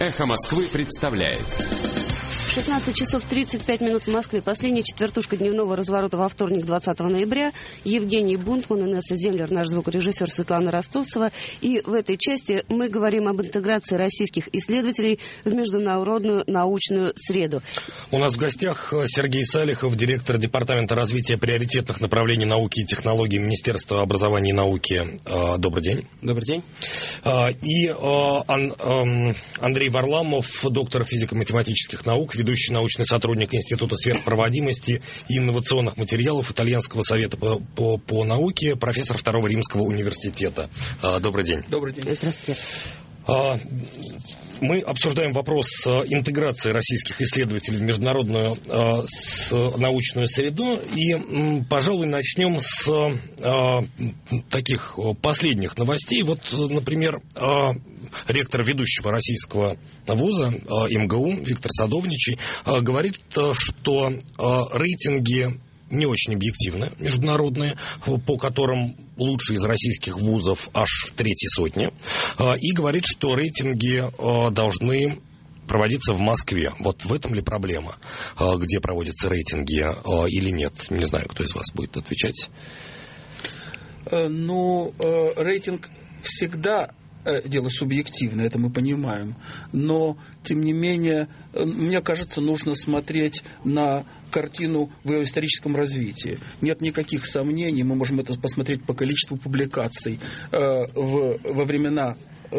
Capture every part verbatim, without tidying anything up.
Эхо Москвы представляет. шестнадцать часов тридцать пять минут в Москве. Последняя четвертушка дневного разворота во вторник, двадцатого ноября. Евгений Бунтман, Инесса Землер, наш звукорежиссер Светлана Ростовцева. И в этой части мы говорим об интеграции российских исследователей в международную научную среду. У нас в гостях Сергей Салихов, директор Департамента развития приоритетных направлений науки и технологий Министерства образования и науки. Добрый день. Добрый день. И Андрей Варламов, доктор физико-математических наук, ведущий научный сотрудник Института сверхпроводимости и инновационных материалов Итальянского совета по, по, по науке, профессор Второго Римского университета. Добрый день. Добрый день. Здравствуйте. Мы обсуждаем вопрос интеграции российских исследователей в международную научную среду. И, пожалуй, начнем с таких последних новостей. Вот, например, ректор ведущего российского вуза эм гэ у Виктор Садовничий говорит, что рейтинги не очень объективны, международные, по которым лучшие из российских вузов аж в третьей сотне, и говорит, что рейтинги должны проводиться в Москве. Вот в этом ли проблема? Где проводятся рейтинги или нет? Не знаю, кто из вас будет отвечать. Ну, рейтинг всегда дело субъективное, это мы понимаем. Но, тем не менее, мне кажется, нужно смотреть на картину в ее историческом развитии. Нет никаких сомнений, мы можем это посмотреть по количеству публикаций э, в, во времена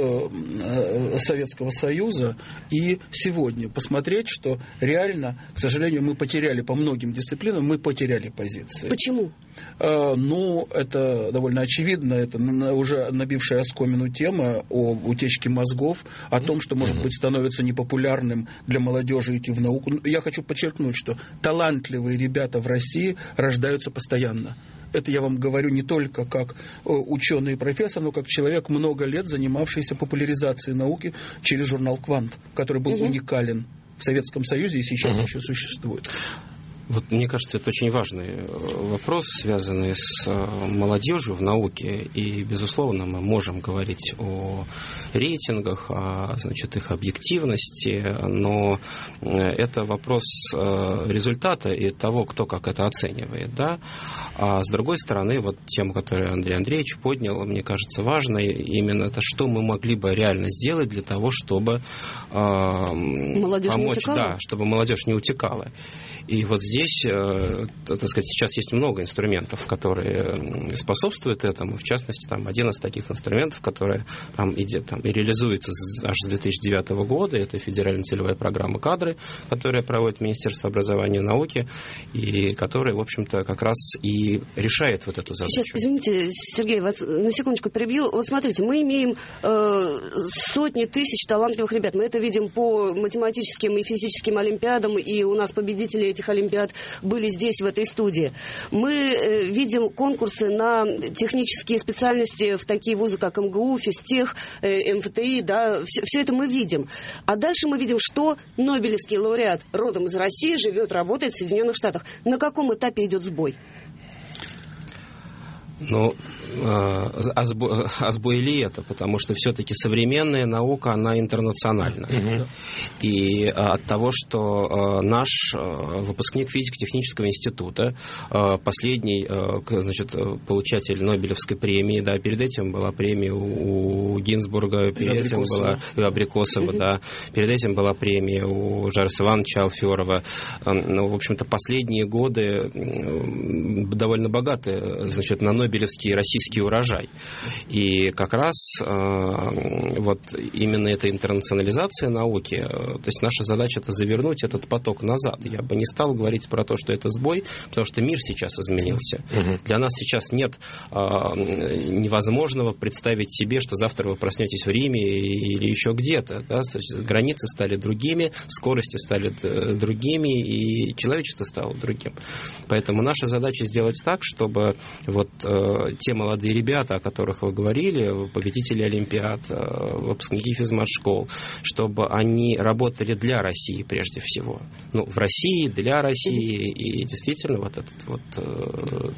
Советского Союза и сегодня посмотреть, что реально, к сожалению, мы потеряли по многим дисциплинам, мы потеряли позиции. Почему? Э, ну, это довольно очевидно, это уже набившая оскомину тема о утечке мозгов, о том, что, может быть, становится непопулярным для молодежи идти в науку. Я хочу подчеркнуть, что талантливые ребята в России рождаются постоянно. Это я вам говорю не только как ученый и профессор, но как человек, много лет занимавшийся популяризацией науки через журнал «Квант», который был угу. уникален в Советском Союзе и сейчас угу. еще существует. Вот, мне кажется, это очень важный вопрос, связанный с молодежью в науке. И, безусловно, мы можем говорить о рейтингах, о, значит, их объективности, но это вопрос результата и того, кто как это оценивает. Да? А с другой стороны, вот тема, которую Андрей Андреевич поднял, мне кажется, важной, именно это, что мы могли бы реально сделать для того, чтобы молодежь помочь, не утекала? Да, чтобы молодежь не утекала. И вот здесь, так сказать, сейчас есть много инструментов, которые способствуют этому. В частности, там один из таких инструментов, который там, идет, там, и реализуется аж с две тысячи девятого года, это федеральная целевая программа «Кадры», которая проводит Министерство образования и науки, и которая, в общем-то, как раз и решает вот эту задачу. Сейчас, извините, Сергей, вас на секундочку перебью. Вот смотрите, мы имеем э, сотни тысяч талантливых ребят. Мы это видим по математическим и физическим олимпиадам, и у нас победители этих олимпиад были здесь, в этой студии. Мы э, видим конкурсы на технические специальности в такие вузы, как эм гэ у, физтех, э, эм эф тэ и, да, все, все это мы видим. А дальше мы видим, что Нобелевский лауреат родом из России живет, работает в Соединенных Штатах. На каком этапе идет сбой? Ну, а сбой, а сбой ли это? Потому что все-таки современная наука, она интернациональна. Uh-huh. И от того, что наш выпускник физико-технического института, последний, значит, получатель Нобелевской премии, да, перед этим была премия у Гинзбурга, перед этим была у Абрикосова, uh-huh. да, перед этим была премия у Жароса Ивановича Алферова. Ну, в общем-то, последние годы довольно богаты, значит, на Нобелевский российский урожай. И как раз э, вот именно эта интернационализация науки, э, то есть наша задача это завернуть этот поток назад. Я бы не стал говорить про то, что это сбой, потому что мир сейчас изменился. Uh-huh. Для нас сейчас нет э, невозможного представить себе, что завтра вы проснетесь в Риме или еще где-то. Да? Границы стали другими, скорости стали другими, и человечество стало другим. Поэтому наша задача сделать так, чтобы вот э, те молодые ребята, о которых вы говорили, победители олимпиад, выпускники физмат-школ, чтобы они работали для России прежде всего. Ну, в России, для России, и действительно вот этот вот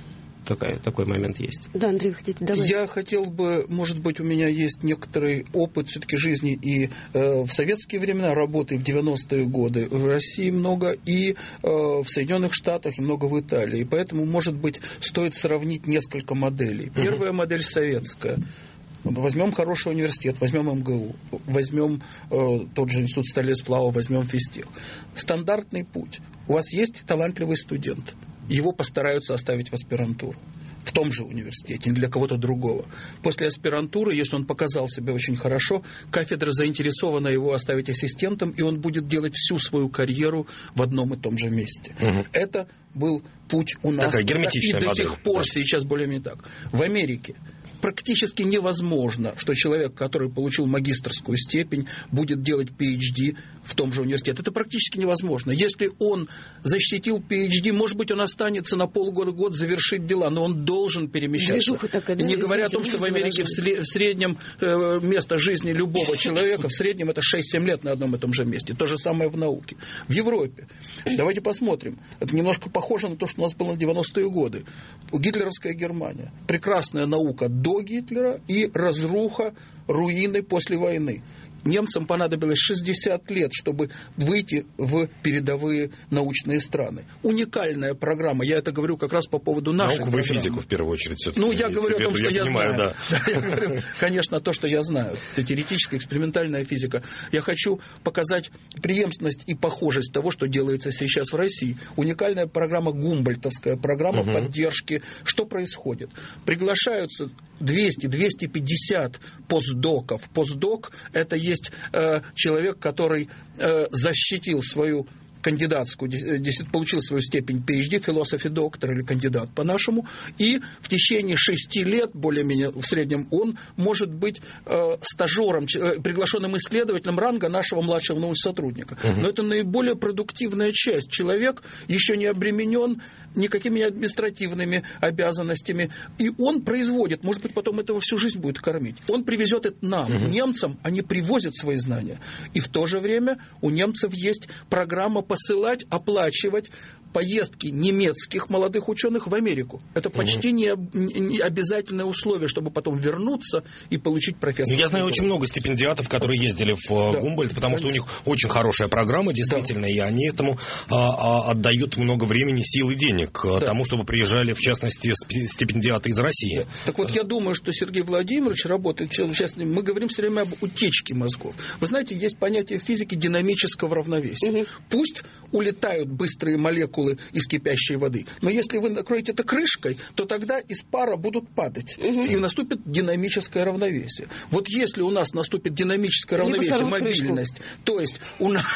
такая, такой момент есть. Да, Андрей, вы хотите добавить? Я хотел бы, может быть, у меня есть некоторый опыт все-таки жизни и э, в советские времена работы, в девяностые годы в России много, и э, в Соединенных Штатах, и много в Италии. И поэтому, может быть, стоит сравнить несколько моделей. Первая модель советская. Возьмем хороший университет, возьмем эм гэ у, возьмем э, тот же институт стали и сплава, возьмем физтех. Стандартный путь. У вас есть талантливый студент, его постараются оставить в аспирантуру в том же университете, не для кого-то другого. После аспирантуры, если он показал себя очень хорошо, кафедра заинтересована его оставить ассистентом, и он будет делать всю свою карьеру в одном и том же месте. Угу. Это был путь у нас. Такая герметичная и до модель. сих пор, да. сейчас более-менее так. В Америке практически невозможно, что человек, который получил магистерскую степень, будет делать пи эйч ди в том же университете. Это практически невозможно. Если он защитил пи эйч ди, может быть, он останется на полгода-год завершить дела, но он должен перемещаться. Такая, да? Не говоря о том, что в Америке в, в среднем э, место жизни любого человека, в среднем это шесть-семь лет на одном и том же месте. То же самое в науке. В Европе. Давайте посмотрим. Это немножко похоже на то, что у нас было в девяностые годы. Гитлеровская Германия. Прекрасная наука до Гитлера и разруха, руины после войны. Немцам понадобилось шестьдесят лет, чтобы выйти в передовые научные страны. Уникальная программа. Я это говорю как раз по поводу нашей Науку программы. вы физику, в первую очередь. Ну, я говорю о том, что я, я понимаю, знаю. Да. Да, я говорю, конечно, то, что я знаю. Это теоретическая, экспериментальная физика. Я хочу показать преемственность и похожесть того, что делается сейчас в России. Уникальная программа, гумбольдтовская программа угу. поддержки. Что происходит? Приглашаются двести - двести пятьдесят постдоков. Постдок – это есть э, человек, который э, защитил свою кандидатскую, получил свою степень пи эйч ди, философи доктор или кандидат по-нашему, и в течение шести лет, более-менее в среднем, он может быть э, стажером, э, приглашенным исследователем ранга нашего младшего научного сотрудника. Uh-huh. Но это наиболее продуктивная часть. Человек еще не обременен никакими административными обязанностями, и он производит, может быть, потом этого всю жизнь будет кормить. Он привезет это нам, uh-huh. немцам, они привозят свои знания. И в то же время у немцев есть программа посылать, оплачивать поездки немецких молодых ученых в Америку. Это почти не, не обязательное условие, чтобы потом вернуться и получить профессорскую. Я знаю очень много стипендиатов, которые ездили в да. Гумбольдт, потому Конечно. Что у них очень хорошая программа, действительно, да. и они этому а, а, отдают много времени, сил и денег да. тому, чтобы приезжали, в частности, стипендиаты из России. Да. Так вот, я думаю, что Сергей Владимирович работает, сейчас мы говорим все время об утечке мозгов. Вы знаете, есть понятие в физике динамического равновесия. Угу. Пусть улетают быстрые молекулы из кипящей воды. Но если вы накроете это крышкой, то тогда из пара будут падать. Угу. И наступит динамическое равновесие. Вот если у нас наступит динамическое равновесие, мобильность, то есть у нас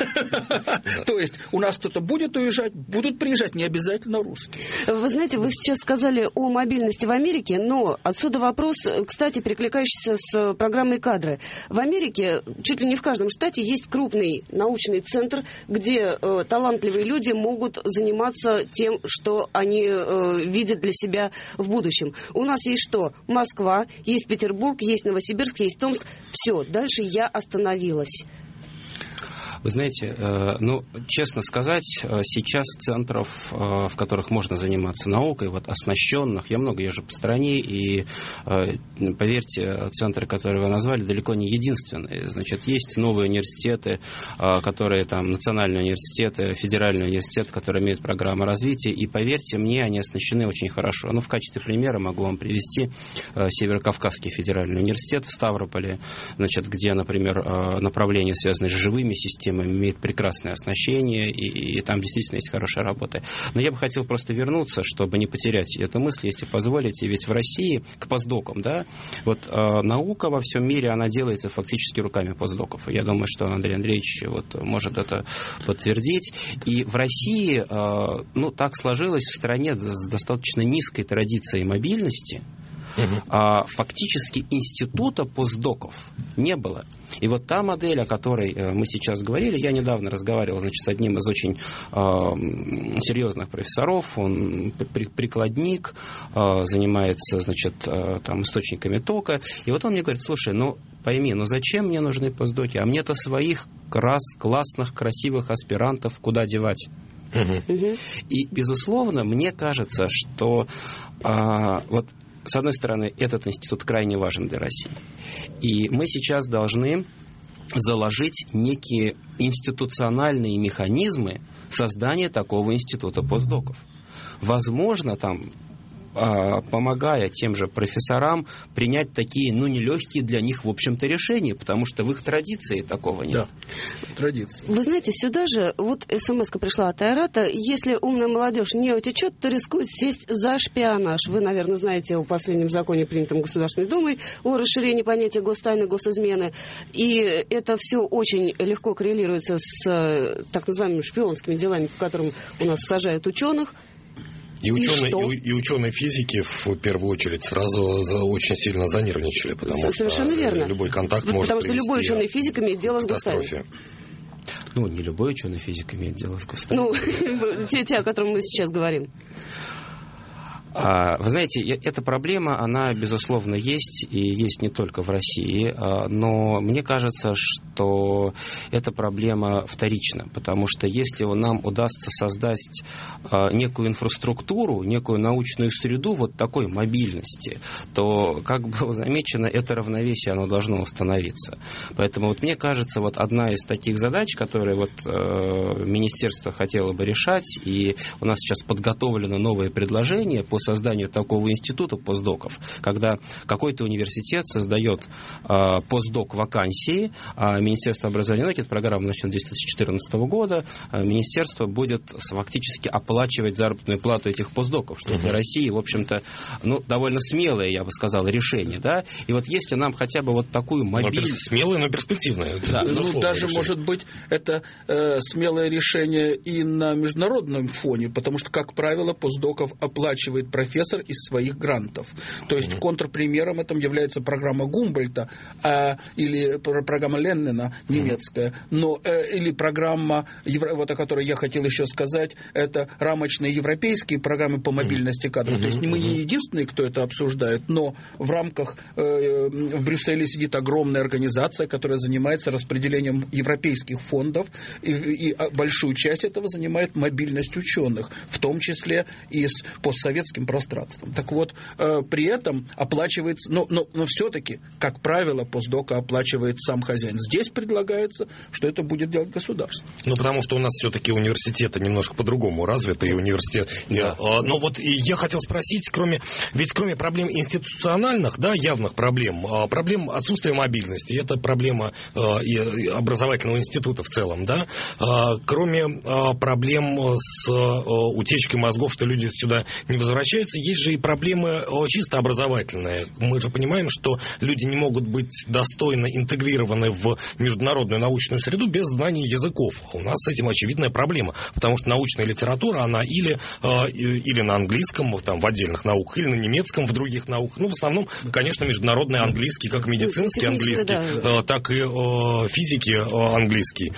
то есть у нас кто-то будет уезжать, будут приезжать, не обязательно русские. Вы знаете, вы сейчас сказали о мобильности в Америке, но отсюда вопрос, кстати, перекликающийся с программой «Кадры». В Америке чуть ли не в каждом штате есть крупный научный центр, где э, талантливые люди могут заниматься тем, что они э, видят для себя в будущем. У нас есть что? Москва, есть Петербург, есть Новосибирск, есть Томск. Все, дальше я остановилась. Вы знаете, ну, честно сказать, сейчас центров, в которых можно заниматься наукой, вот оснащенных, я много езжу по стране, и, поверьте, центры, которые вы назвали, далеко не единственные. Значит, есть новые университеты, которые там, национальные университеты, федеральный университет, которые имеют программу развития, и, поверьте мне, они оснащены очень хорошо. Ну, в качестве примера могу вам привести Северокавказский федеральный университет в Ставрополе, значит, где, например, направления, связанные с живыми системами, имеет прекрасное оснащение, и, и там действительно есть хорошая работа. Но я бы хотел просто вернуться, чтобы не потерять эту мысль, если позволите, ведь в России к постдокам, да, вот э, наука во всем мире, она делается фактически руками постдоков. Я думаю, что Андрей Андреевич вот, может это подтвердить. И в России, э, ну, так сложилось в стране с достаточно низкой традицией мобильности, Uh-huh. А, фактически института постдоков не было. И вот та модель, о которой мы сейчас говорили, я недавно разговаривал, значит, с одним из очень э, серьезных профессоров, он прикладник, э, занимается, значит, э, там, источниками тока, и вот он мне говорит: слушай, ну пойми, ну зачем мне нужны постдоки, а мне-то своих крас, классных, красивых аспирантов куда девать? Угу. Угу. И, безусловно, мне кажется, что а, вот с одной стороны, этот институт крайне важен для России. И мы сейчас должны заложить некие институциональные механизмы создания такого института постдоков. Возможно, там, помогая тем же профессорам принять такие, ну, нелегкие для них, в общем-то, решения, потому что в их традиции такого нет. Да, традиции. Вы знаете, сюда же, вот смс-ка пришла от Айрата, если умная молодежь не утечет, то рискует сесть за шпионаж. Вы, наверное, знаете о последнем законе, принятом Государственной Думой, о расширении понятия гостайны, госизмены, и это все очень легко коррелируется с так называемыми шпионскими делами, по которым у нас сажают ученых. И ученые, и, и ученые физики, в первую очередь, сразу за, очень сильно занервничали, потому Совершенно что верно. любой контакт потому может Потому что любой ученый физик имеет дело с гостайной. Ну, не любой ученый физик имеет дело с гостайной. Ну, те, те, о которых мы сейчас говорим. Вы знаете, эта проблема, она, безусловно, есть, и есть не только в России, но мне кажется, что эта проблема вторична, потому что если нам удастся создать некую инфраструктуру, некую научную среду вот такой мобильности, то, как было замечено, это равновесие, оно должно установиться. Поэтому вот мне кажется, вот одна из таких задач, которые вот министерство хотело бы решать, и у нас сейчас подготовлено новое предложение по созданию такого института постдоков, когда какой-то университет создает э, постдок вакансии, а Министерство образования и науки, эта программа начнет с две тысячи четырнадцатого года, а министерство будет фактически оплачивать заработную плату этих постдоков, что uh-huh. для России, в общем-то, ну, довольно смелое, я бы сказал, решение, да, и вот если нам хотя бы вот такую мобильность... Смелое, но перспективное. Да, ну, даже, решение. Может быть, это э, смелое решение и на международном фоне, потому что, как правило, постдоков оплачивает профессор из своих грантов. То есть mm-hmm. контрпримером этом является программа Гумбольдта а, или программа Леннена немецкая, mm-hmm. но, э, или программа, вот о которой я хотел еще сказать, это рамочные европейские программы по мобильности кадров. Mm-hmm. То есть мы не единственные, кто это обсуждает, но в рамках э, в Брюсселе сидит огромная организация, которая занимается распределением европейских фондов, и, и большую часть этого занимает мобильность ученых, в том числе и с постсоветским пространством. Так вот, э, при этом оплачивается, но, но, но все-таки, как правило, постдока оплачивает сам хозяин. Здесь предлагается, что это будет делать государство. Ну, потому что у нас все-таки университеты немножко по-другому развиты, и университет... Да. Э, но вот я хотел спросить, кроме, ведь кроме проблем институциональных, да, явных проблем, э, проблем отсутствия мобильности, это проблема э, и образовательного института в целом, да, э, кроме э, проблем с э, утечкой мозгов, что люди сюда не возвращаются, есть же и проблемы чисто образовательные. Мы же понимаем, что люди не могут быть достойно интегрированы в международную научную среду без знания языков. У нас с этим очевидная проблема, потому что научная литература, она или, или на английском, там, в отдельных науках, или на немецком, в других науках. Ну, в основном, конечно, международный английский, как медицинский английский, да. так и физики английский,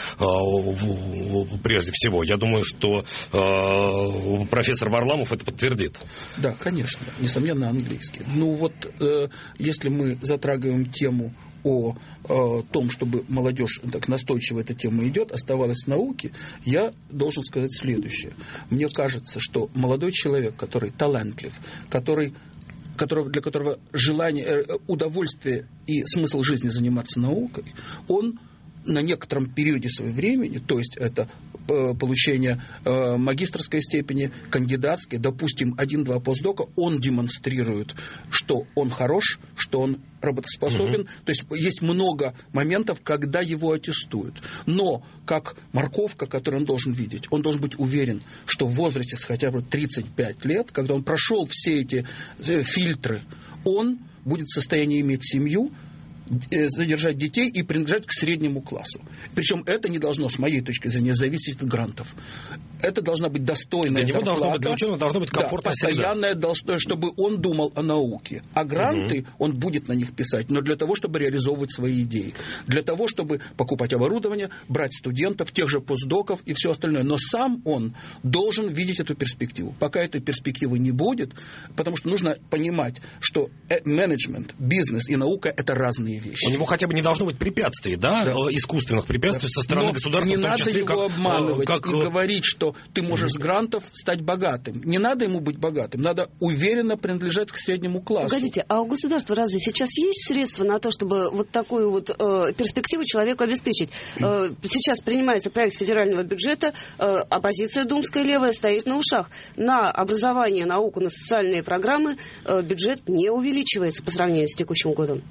прежде всего. Я думаю, что профессор Варламов это подтвердит. Да, конечно, несомненно, английский. Ну вот, э, если мы затрагиваем тему о, о том, чтобы молодежь, так настойчиво эта тема идет, оставалась в науке, я должен сказать следующее. Мне кажется, что молодой человек, который талантлив, который, который, для которого желание, удовольствие и смысл жизни заниматься наукой, он на некотором периоде своего времени, то есть это э, получение э, магистерской степени, кандидатской, допустим, один-два постдока, он демонстрирует, что он хорош, что он работоспособен. Mm-hmm. То есть есть много моментов, когда его аттестуют. Но как морковка, которую он должен видеть, он должен быть уверен, что в возрасте с хотя бы тридцать пять лет, когда он прошел все эти э, фильтры, он будет в состоянии иметь семью, содержать детей и принадлежать к среднему классу. Причем это не должно, с моей точки зрения, зависеть от грантов. Это должна быть достойная для зарплата. Должно быть, для ученого должно быть комфортная да, постоянная, должна, чтобы он думал о науке. А гранты угу. он будет на них писать, но для того, чтобы реализовывать свои идеи. Для того, чтобы покупать оборудование, брать студентов, тех же постдоков и все остальное. Но сам он должен видеть эту перспективу. Пока этой перспективы не будет, потому что нужно понимать, что менеджмент, бизнес и наука – это разные вещи. У него хотя бы не должно быть препятствий, да, да. искусственных препятствий да. со стороны Но государства. не в том надо числе, его как, обманывать как... и говорить, что ты можешь mm-hmm. с грантов стать богатым. Не надо ему быть богатым, надо уверенно принадлежать к среднему классу. Погодите, а у государства разве сейчас есть средства на то, чтобы вот такую вот э, перспективу человеку обеспечить? Э, сейчас принимается проект федерального бюджета, э, оппозиция думская левая стоит на ушах. На образование, науку, на социальные программы э, бюджет не увеличивается по сравнению с текущим годом.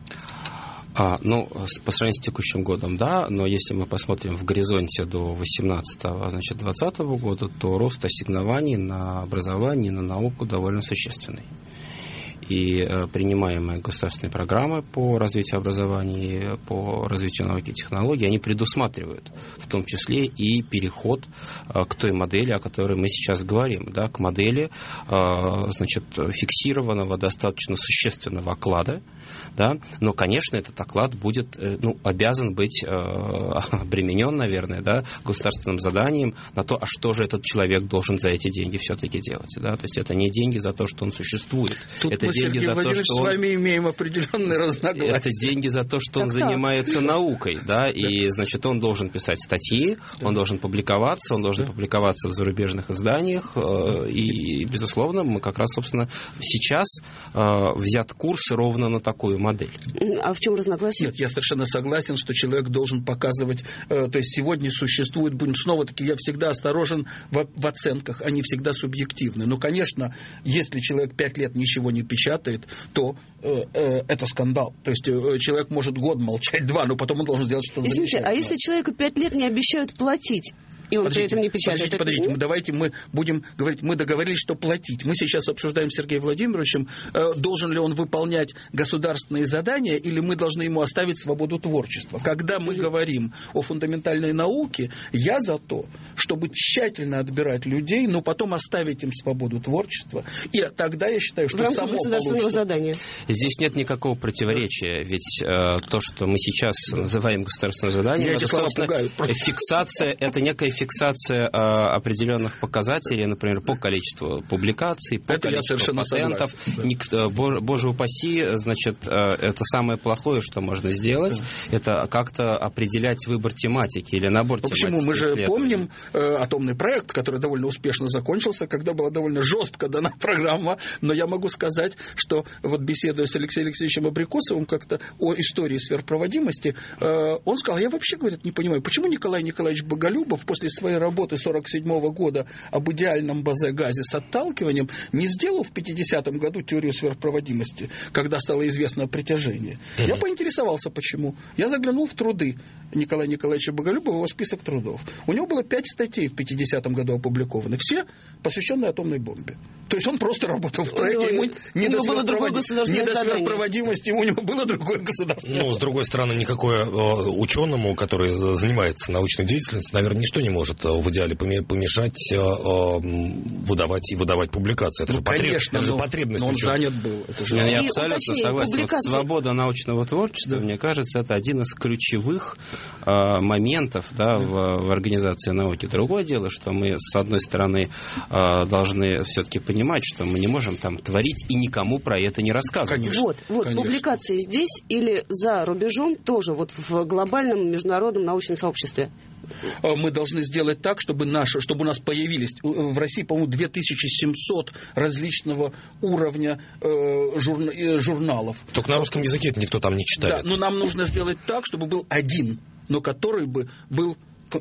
А, ну, по сравнению с текущим годом, да, но если мы посмотрим в горизонте до восемнадцатого, значит, двадцатого года, то рост ассигнований на образование и на науку довольно существенный. И э, принимаемые государственные программы по развитию образования, по развитию науки и технологий, они предусматривают в том числе и переход э, к той модели, о которой мы сейчас говорим, да, к модели э, значит, фиксированного, достаточно существенного оклада, да, но, конечно, этот оклад будет, э, ну, обязан быть э, обременен, наверное, да, государственным заданием на то, а что же этот человек должен за эти деньги все-таки делать, да, то есть это не деньги за то, что он существует. Тут это деньги Сергей за то, что с вами он... имеем определенные разногласия. Это деньги за то, что так он так. занимается наукой, да, да, и, значит, он должен писать статьи, да. он должен публиковаться, он должен да. публиковаться в зарубежных изданиях, и, безусловно, мы как раз, собственно, сейчас взят курс ровно на такую модель. А в чем разногласие? Нет, я совершенно согласен, что человек должен показывать, то есть сегодня существует, будем снова-таки, я всегда осторожен в, в оценках, они всегда субъективны. Но, конечно, если человек пять лет ничего не печатает, то э, э, это скандал. То есть э, человек может год молчать, два, но потом он должен сделать что-то замечательное. замечательное. А если человеку пять лет не обещают платить, и он подождите, при этом не печатает? Подождите, подождите, мы, давайте мы будем говорить, мы договорились, что платить. Мы сейчас обсуждаем с Сергеем Владимировичем, э, должен ли он выполнять государственные задания, или мы должны ему оставить свободу творчества. Когда мы говорим о фундаментальной науке, я за то, чтобы тщательно отбирать людей, но потом оставить им свободу творчества. И тогда я считаю, что в рамках само государственного получится... задания. Здесь нет никакого противоречия, ведь э, то, что мы сейчас называем государственным заданием, это, собственно, фиксация, это некая фиксация э, определенных показателей, например, по количеству публикаций, по это количеству патентов. Да. Никто, боже упаси, значит, э, это самое плохое, что можно сделать, да. это как-то определять выбор тематики или набор ну, тематики. Почему? Мы же помним э, атомный проект, который довольно успешно закончился, когда была довольно жестко дана программа, но я могу сказать, что вот беседуя с Алексеем Алексеевичем Абрикосовым как-то о истории сверхпроводимости, э, он сказал, я вообще, говорит, не понимаю, почему Николай Николаевич Боголюбов после своей работы сорок седьмого года об идеальном Бозе-газе с отталкиванием не сделал в пятидесятом году теорию сверхпроводимости, когда стало известно о притяжении. Mm-hmm. Я поинтересовался, почему. Я заглянул в труды Николая Николаевича Боголюбова, его список трудов. У него было пять статей в пятидесятом году опубликованы, все посвященные атомной бомбе. То есть он просто работал в проекте, ему не до сверхпроводимости, у него было другое государство. Ну, с другой стороны, никакое э, ученому, который занимается научной деятельностью, наверное, ничто не может э, в идеале помешать э, э, выдавать и выдавать публикации. Это ну, же, потреб... конечно, это же но, потребность. Но он занят был. Это же... Я абсолютно согласен. Вот свобода научного творчества, да. мне кажется, это один из ключевых э, моментов да, да. В, в организации науки. Другое дело, что мы, с одной стороны, э, должны все-таки понимать, что мы не можем там творить и никому про это не рассказывать. Конечно. Вот, вот Конечно. Публикации здесь или за рубежом тоже вот в глобальном международном научном сообществе? Мы должны сделать так, чтобы, наши, чтобы у нас появились в России, по-моему, две тысячи семьсот различного уровня э, журна, э, журналов. Только на русском языке это никто там не читает. Да, но нам нужно сделать так, чтобы был один, но который бы был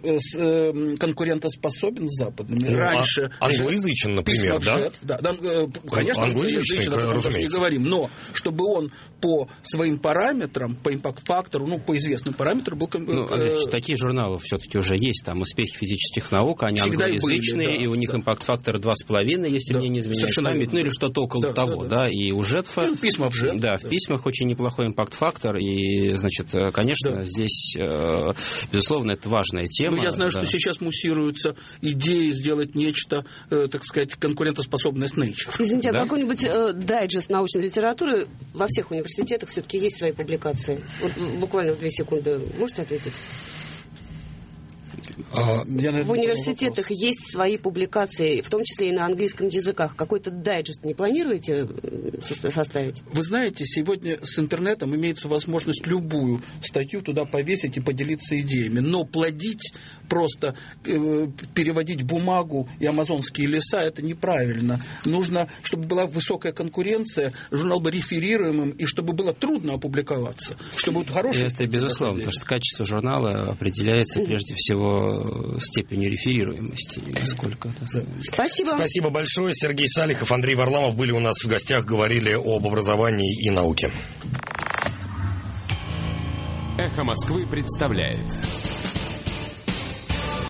конкурентоспособен с западными. Ну, раньше а, англоязычен, например, да? да? Да, конечно, англоязычен, разумеется. Не говорим, но чтобы он по своим параметрам, по импакт-фактору, ну, по известным параметрам был... Ну, э, такие журналы все-таки уже есть, там «Успехи физических наук», они англоязычные, были, да, и у них да. импакт-фактор два с половиной, если да, мне не изменяет память, ну, или что-то около да, того, да, да. да, и у ЖЭТФа... Ну, письма в ЖЭТФ. Да, в да. письмах очень неплохой импакт-фактор, и, значит, конечно, да. здесь, безусловно, это важная тема. Ну, я знаю, да. что сейчас муссируются идеи сделать нечто, э, так сказать, конкурентоспособное с Nature. Извините, да? а какой-нибудь э, дайджест научной литературы во всех университетах все-таки есть свои публикации? Вот буквально в две секунды можете ответить? А, в университетах есть свои публикации, в том числе и на английском языках. Какой-то дайджест не планируете составить? Вы знаете, сегодня с интернетом имеется возможность любую статью туда повесить и поделиться идеями. Но плодить, просто э, переводить бумагу и амазонские леса, это неправильно. Нужно, чтобы была высокая конкуренция, журнал был реферируемым, и чтобы было трудно опубликоваться. Чтобы вот хороший... Это безусловно, потому что качество журнала определяется прежде всего степенью реферируемости. Насколько это... Спасибо. Спасибо большое. Сергей Салихов, Андрей Варламов были у нас в гостях, говорили об образовании и науке. «Эхо Москвы» представляет